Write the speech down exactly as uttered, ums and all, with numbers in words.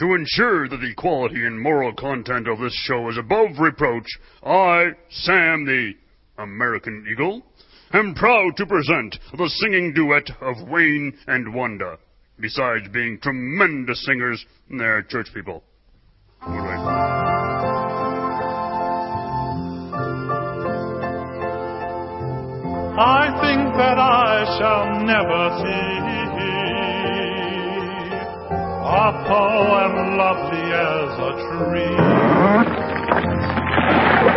To ensure that the quality and moral content of this show is above reproach, I, Sam the American Eagle, am proud to present the singing duet of Wayne and Wanda. Besides being tremendous singers, they're church people. All right. I think that I shall never see a poem lovely as a tree.